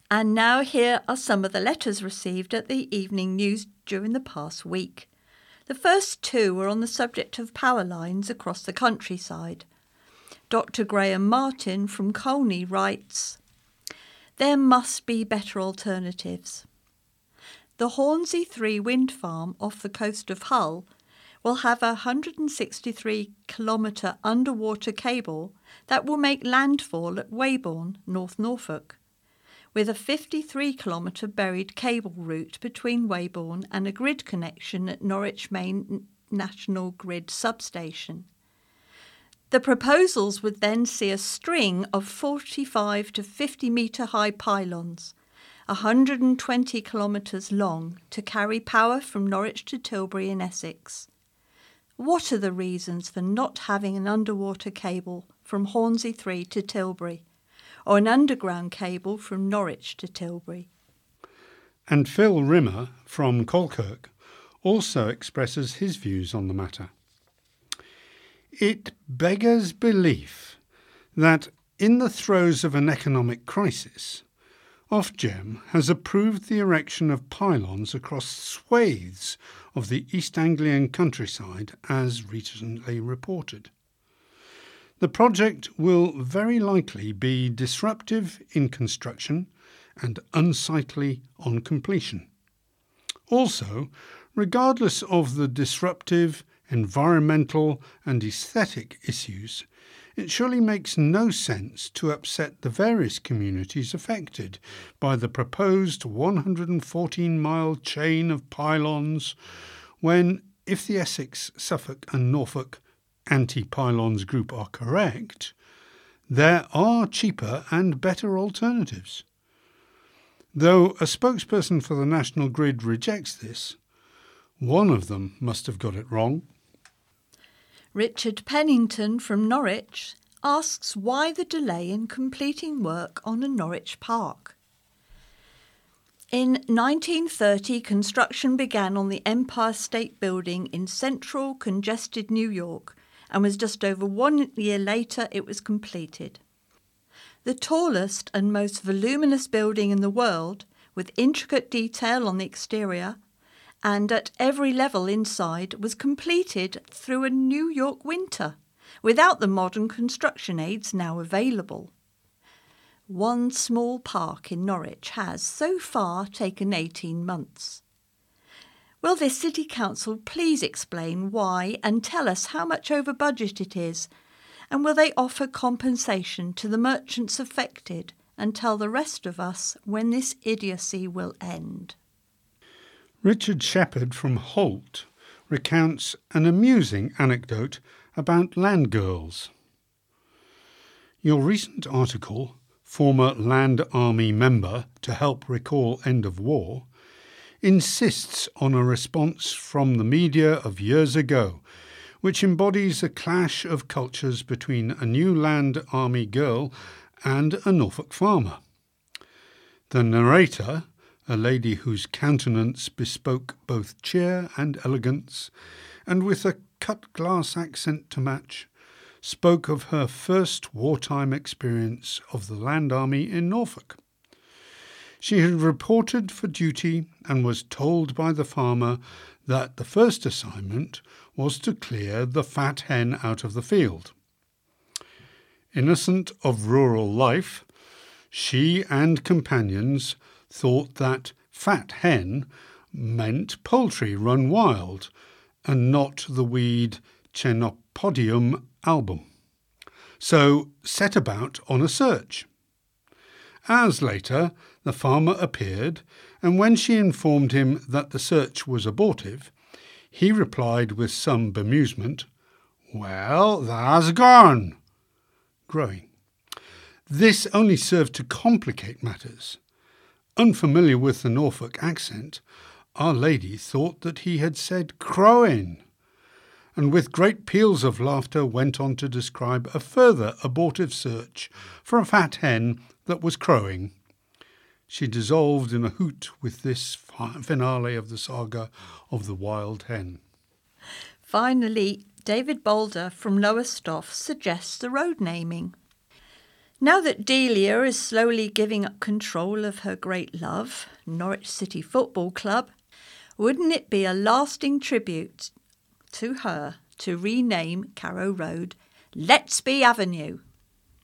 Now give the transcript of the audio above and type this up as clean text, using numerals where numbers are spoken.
And now here are some of the letters received at the Evening News during the past week. The first two were on the subject of power lines across the countryside. Dr. Graham Martin from Colney writes, "There must be better alternatives. The Hornsey 3 wind farm off the coast of Hull will have a 163-kilometre underwater cable that will make landfall at Weybourne, North Norfolk, with a 53-kilometre buried cable route between Weybourne and a grid connection at Norwich Main National Grid substation. The proposals would then see a string of 45 to 50 metre high pylons, 120 kilometres long, to carry power from Norwich to Tilbury in Essex. What are the reasons for not having an underwater cable from Hornsey 3 to Tilbury, or an underground cable from Norwich to Tilbury?" And Phil Rimmer from Colkirk also expresses his views on the matter. "It beggars belief that in the throes of an economic crisis, Ofgem has approved the erection of pylons across swathes of the East Anglian countryside, as recently reported. The project will very likely be disruptive in construction and unsightly on completion. Also, regardless of the disruptive, environmental and aesthetic issues, it surely makes no sense to upset the various communities affected by the proposed 114-mile chain of pylons when, if the Essex, Suffolk and Norfolk anti-pylons group are correct, there are cheaper and better alternatives. Though a spokesperson for the National Grid rejects this, one of them must have got it wrong." Richard Pennington from Norwich asks why the delay in completing work on a Norwich park. In 1930, construction began on the Empire State Building in central, congested New York, and was just over 1 year later it was completed. The tallest and most voluminous building in the world, with intricate detail on the exterior, and at every level inside, was completed through a New York winter, without the modern construction aids now available. One small park in Norwich has, so far, taken 18 months. Will the City Council please explain why and tell us how much over budget it is, and will they offer compensation to the merchants affected and tell the rest of us when this idiocy will end? Richard Shepherd from Holt recounts an amusing anecdote about land girls. "Your recent article, Former Land Army Member to Help Recall End of War, insists on a response from the media of years ago, which embodies a clash of cultures between a new Land Army girl and a Norfolk farmer. The narrator, a lady whose countenance bespoke both cheer and elegance, and with a cut-glass accent to match, spoke of her first wartime experience of the Land Army in Norfolk. She had reported for duty and was told by the farmer that the first assignment was to clear the fat hen out of the field. Innocent of rural life, she and companions thought that fat hen meant poultry run wild and not the weed Chenopodium album, so set about on a search. Hours later, the farmer appeared, and when she informed him that the search was abortive, he replied with some bemusement, 'Well, tha's gone,' growing. This only served to complicate matters. Unfamiliar with the Norfolk accent, Our Lady thought that he had said crowing, and with great peals of laughter went on to describe a further abortive search for a fat hen that was crowing. She dissolved in a hoot with this finale of the saga of the wild hen." Finally, David Boulder from Lowestoft suggests the road naming. Now that Delia is slowly giving up control of her great love, Norwich City Football Club, wouldn't it be a lasting tribute to her to rename Carrow Road Let's Be Avenue?